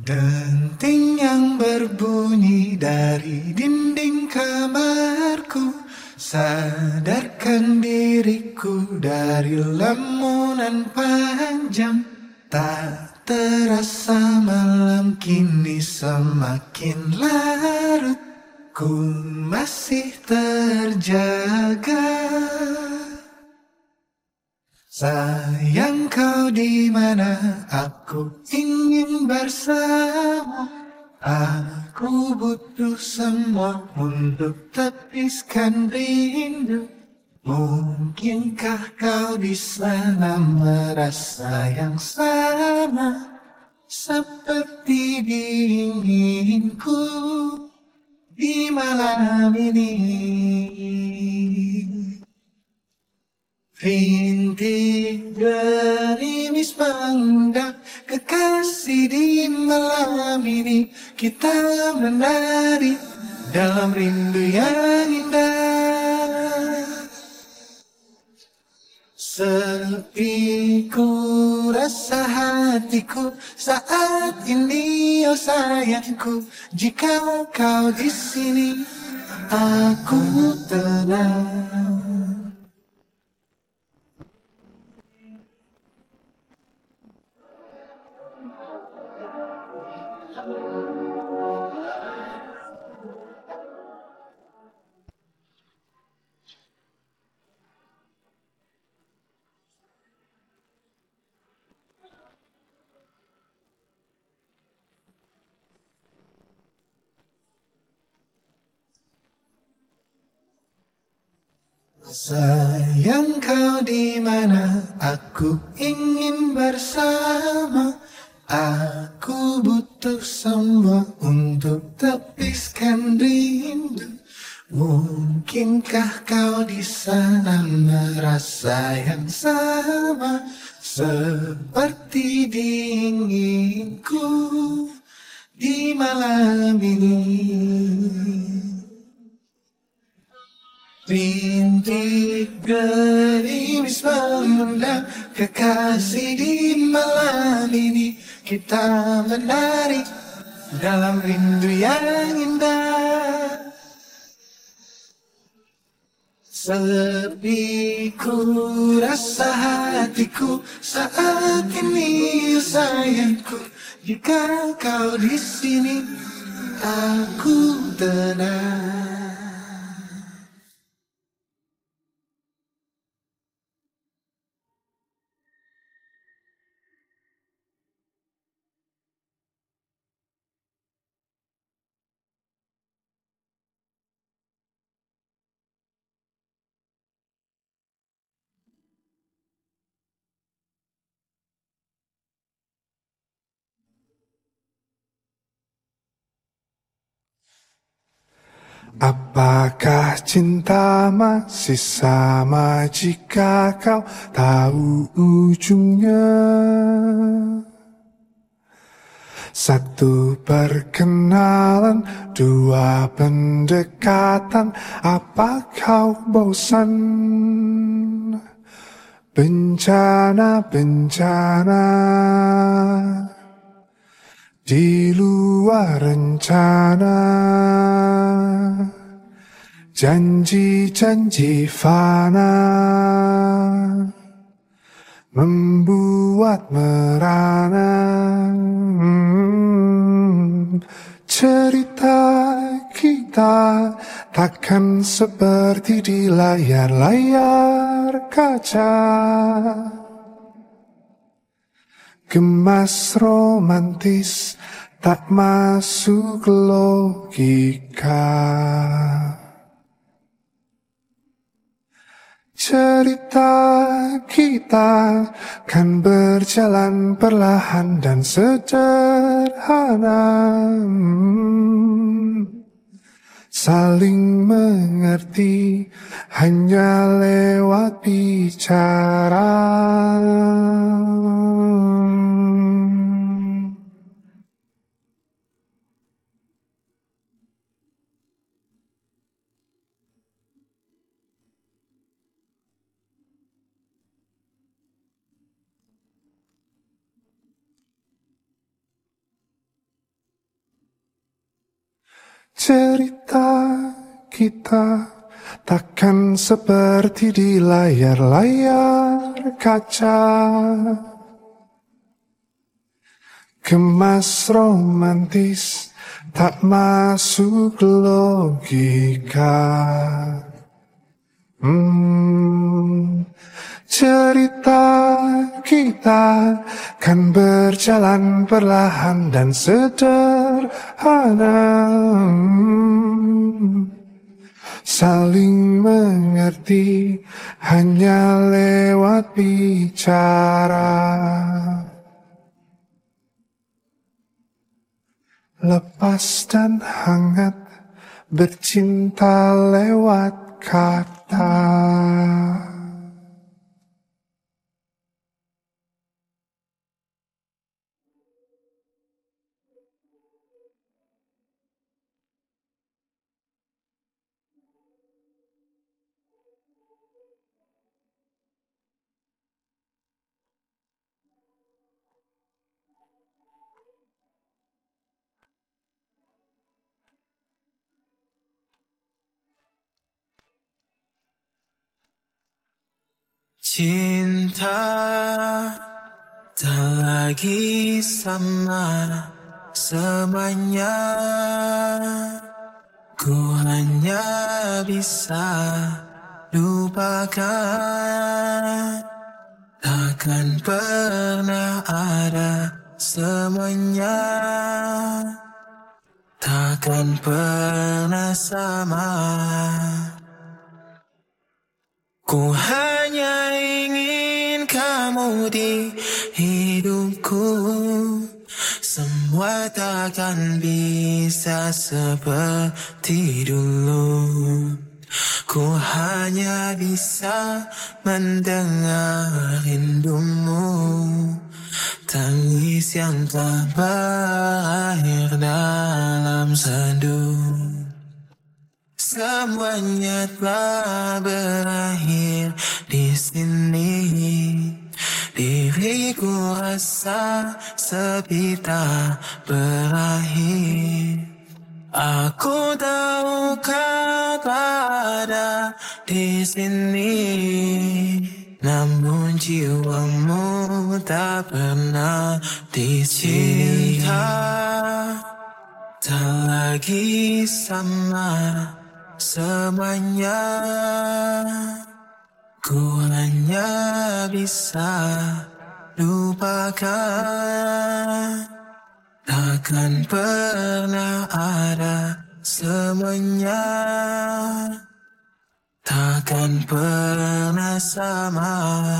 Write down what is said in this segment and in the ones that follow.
Denting yang berbunyi dari dinding kamarku sadarkan diriku dari lamunan panjang. Tak terasa malam kini semakin larut, ku masih terjaga. Sayang kau di mana? Aku ingin bersama. Aku butuh semua untuk tepiskan rindu. Mungkinkah kau di sana merasa yang sama seperti diinginku di malam ini? Rintik gerimis mengundang kekasih di malam ini. Kita menari dalam rindu yang indah. Sepi ku rasa hatiku saat ini, oh sayangku. Jika kau di sini, aku tenang. Sayang kau di mana? Aku ingin bersama. Aku butuh semua untuk tepiskan rindu. Mungkinkah kau di sana merasa yang sama seperti diinginku di malam ini? Rintik gerimis mengundang kekasih di malam ini. Kita menari dalam rindu yang indah. Sepi ku rasa hatiku saat ini, sayangku. Jika kau di sini, aku tenang. Apakah cinta masih sama jika kau tahu ujungnya? Satu perkenalan, dua pendekatan, apa kau bosan? Bencana-bencana di luar rencana, janji-janji fana membuat merana. Cerita kita takkan seperti di layar-layar kaca. Gemas romantis tak masuk logika. Cerita kita kan berjalan perlahan dan sederhana, saling mengerti hanya lewat bicara. cerita kita takkan seperti di layar-layar kaca. Kemas romantis tak masuk logika. Cerita kita kan berjalan perlahan dan sederhana. Saling mengerti hanya lewat bicara. Lepas dan hangat bercinta lewat kata. Cinta tak lagi sama semuanya. Ku hanya bisa lupakan. Takkan pernah ada semuanya. Takkan pernah sama. Ku hanya ingin kamu di hidupku. Semua takkan bisa seperti dulu. Ku hanya bisa mendengar rindumu. Tangis yang tak berakhir dalam sendu. Semuanya telah berakhir di sini. Diriku rasa sepi tak berakhir. Aku tahu kau ada di sini, namun jiwamu tak pernah dicinta. Tak lagi sama semuanya. Ku hanya bisa lupakan. Takkan pernah ada semuanya. Takkan pernah sama.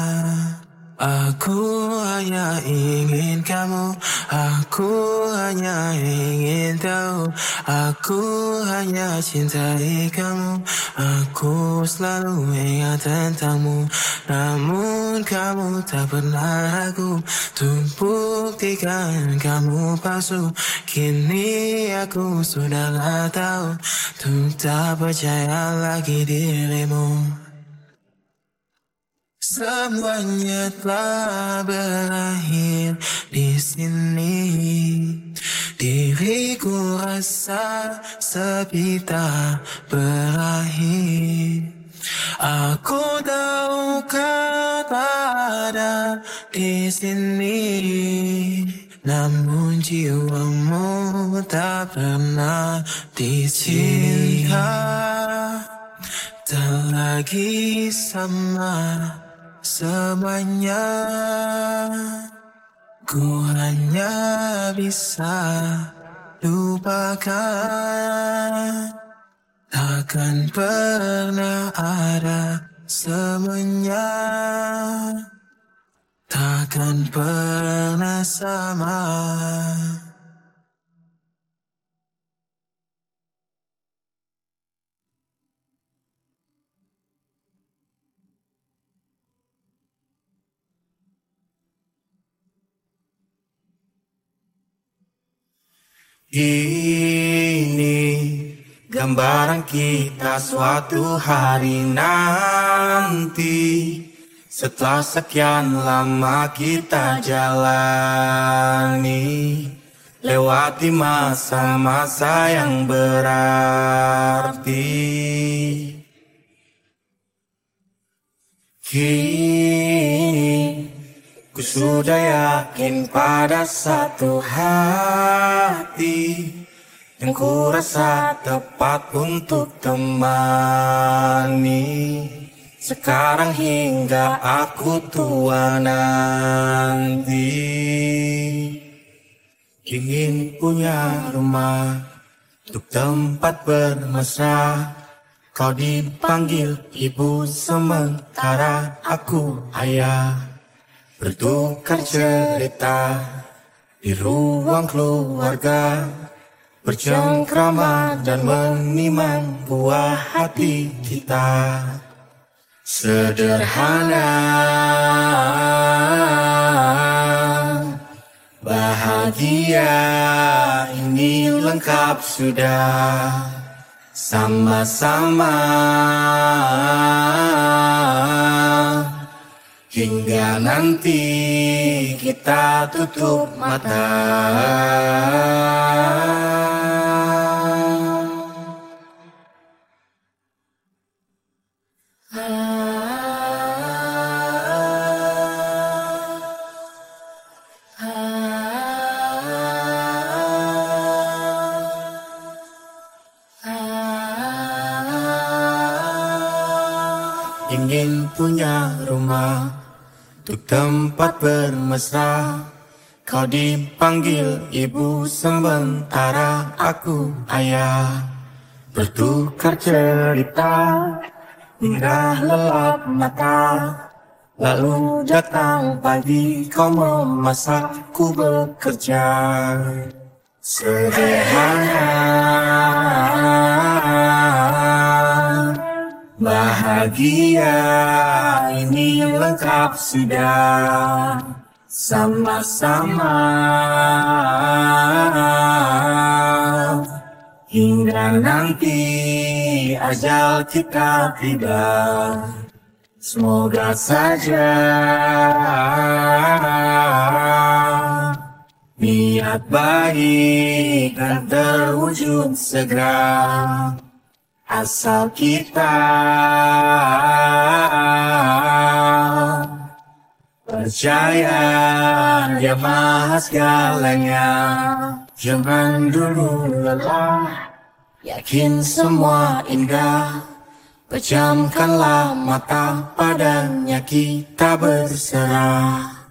Aku hanya ingin kamu. Aku hanya ingin tahu. Aku hanya cintai kamu. Aku selalu ingat tentangmu. Namun kamu tak pernah ragu untuk buktikan kamu palsu. Kini aku sudahlah tahu untuk tak percaya lagi dirimu. Semuanya telah berakhir di sini. Diriku rasa sepi tak berakhir. Aku tahu kau ada di sini, namun jiwamu tak pernah dicinta. Tak lagi sama semuanya. Ku hanya bisa lupakan. Takkan pernah ada semuanya. Takkan pernah sama. Ini gambaran kita suatu hari nanti. Setelah sekian lama kita jalani, lewati masa-masa yang berarti. Kini ku sudah yakin pada satu hati yang ku rasa tepat untuk temani. Sekarang hingga aku tua nanti, ingin punya rumah untuk tempat bermesra. Kau dipanggil ibu sementara aku ayah, bertukar cerita di ruang keluarga, bercengkrama dan menimang buah hati kita. Sederhana, bahagia, ini lengkap sudah. Sama-sama hingga nanti kita tutup mata. Ingin punya rumah untuk tempat bermesra. Kau dipanggil ibu sementara aku ayah, bertukar cerita hingga lelap mata. Lalu datang pagi kau memasak, ku bekerja. Sederhana, bahagia, ini lengkap sudah. Sama-sama hingga nanti ajal kita tiba. Semoga saja niat baik dan terwujud segera. Asal kita percaya Dia Maha segalanya. Jangan dulu lelah, yakin semua indah. Pejamkanlah mata, padanya kita berserah.